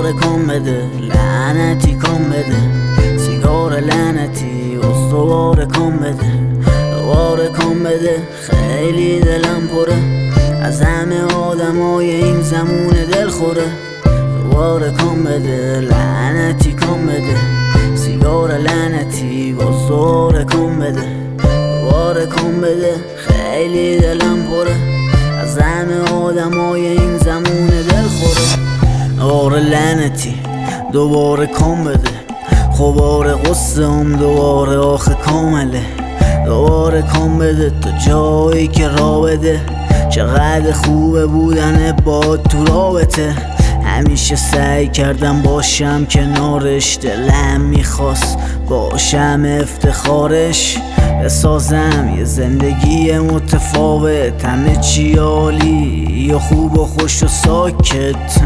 دوباره کن بده، لعنتی کن بده، سیگار لعنتی باز دوباره کن بده، دوباره کن بده. خیلی دلم پره از همه آدمای این زمون دل خوره. دوباره کن بده، لعنتی کن بده، سیگار لعنتی باز دوباره کن بده، دوباره کن بده. خیلی دلم پره از همه آدمای این زمون دل خوره. آره لعنتی دوباره کن بده، خوباره قصم دوباره آخه کامله. دوباره کن بده تا جایی که را بده، چقدر خوبه بودن با تو رابطه. همیشه سعی کردم باشم کنارش، دلم میخواست باشم افتخارش. بسازم یه زندگی متفاوت، همه چی عالی یا خوب و خوش و ساکت.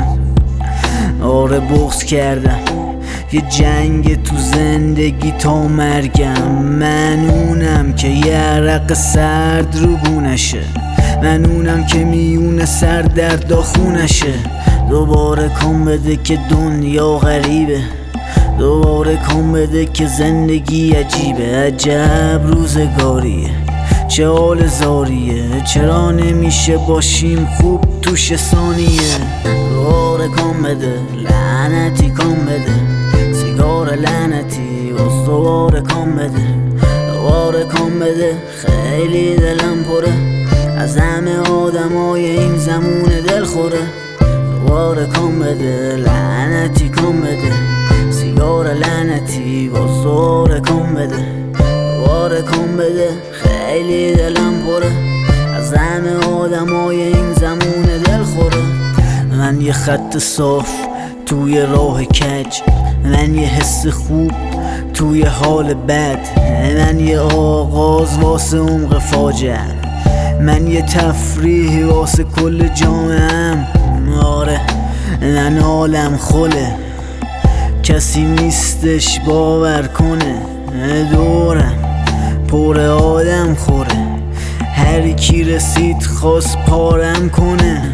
آره بغض کردم یه جنگ تو زندگی تا مرگم. من اونم که یه عرق سرد رو بونشه، من اونم که میونه سر در داخونشه. دوباره کن بده که دنیا غریبه، دوباره کن بده که زندگی عجیبه. عجب روزگاریه، چه حال زاریه، چرا نمیشه باشیم خوب توش ثانیه. دوباره کن بده، لعنتی کن بده، سیگار لعنتی باز دوباره کن بده، دوباره کن بده. خیلی دلم پره از همه آدمای این زمون دل خوره. دوباره کن بده، لعنتی کن بده، سیگار لعنتی باز دوباره کن بده، دوباره کن بده. خیلی دلم پره از همه آدمای این زمون دل خوره. من یه خط صاف توی راه کج، من یه حس خوب توی حال بد، من یه آغاز واسه عمق فاجعه، من یه تفریح واسه کل جامعه‌ام. آره من حالم خله، کسی نیستش باور کنه. دورم پر آدم خوره، هر کی رسید خواست پارم کنه.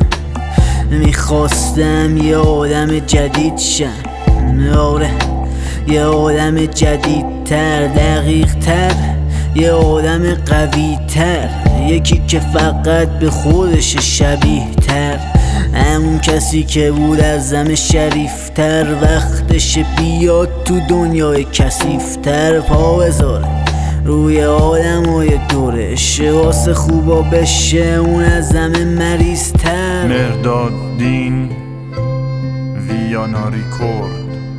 میخواستم یه آدم جدید شم، آره یه آدم جدیدتر، دقیق تر، یه آدم قوی تر، یکی که فقط به خودش شبیه تر. همون کسی که بود از همه شریفتر، وقتش بیاد تو دنیای کثیفتر. پا بذاره روی آدمای دورش، واسه خوبا بشه اون از همه مریض تر. مرداد دین، ویانا ریکورد.